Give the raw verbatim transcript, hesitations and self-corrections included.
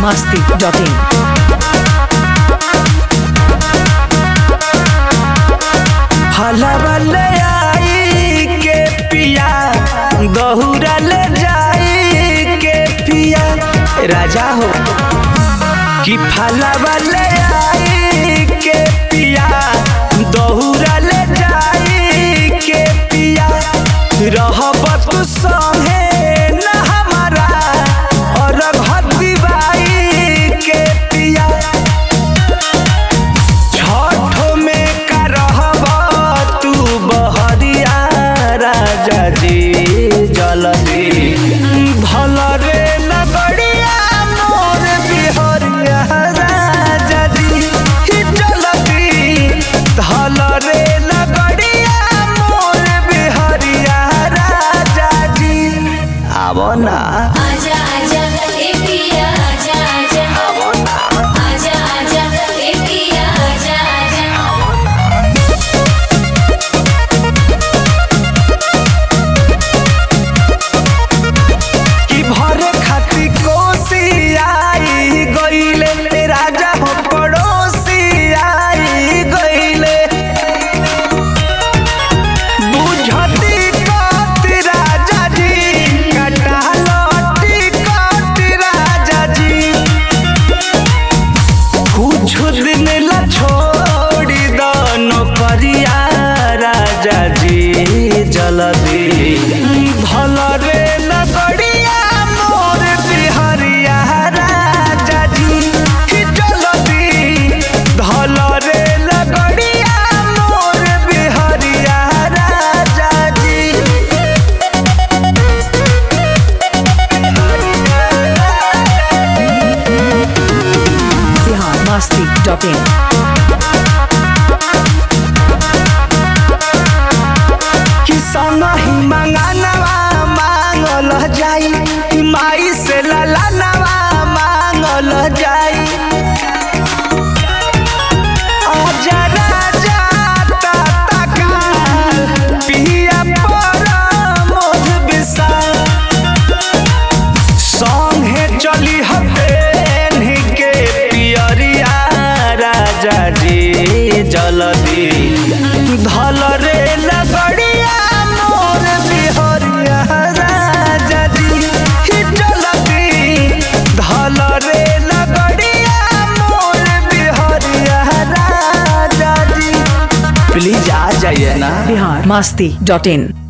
masti dot in. हलवा ले आई के पिया गहुरा ले जाई के पिया राजा हो कि फलवा ले आई के पिया गहुरा ले जाई के पिया रहब तू संगे न हमारा और घती बाई के पिया छठो में का रहब तू बहरिया राजा जी जलदी भल रे लगड़िया मोर बिहरिया राजा जी जलदी धल रे लगड़िया मोर बिहरिया राजा जी आवो ना आजा आजा ए पिया आजा आजा आवो ना आजा आजा ए पिया आजा आजा कि भरे खाती कोसी आई गईले राजा हो पड़ोसी आई गईले बुझती कति राजा जी कटालती कति राजा जी कुछ दिन ला छोड़ी दो नौकरिया राजा जी जल्दी भल रे लगड़िया मोर बिहरिया राजा जी जल्दी धल रे लगड़िया मोर बिहरिया राजा जी Bihar masti dot in. किसान ही मंगानवा मांगल जाई माई से ललानवा मांगल जाई आजा राजा ताता काल पिया पर मोध विशाल संगे चली हबेन के पियरिया राजा जी जल्दी धल रे लगड़िया मोर बिहरिया राजा जी जल्दी धल रे लगड़िया मोर बिहरिया राजा जी प्लीज आ जाइए ना Bihar masti dot in.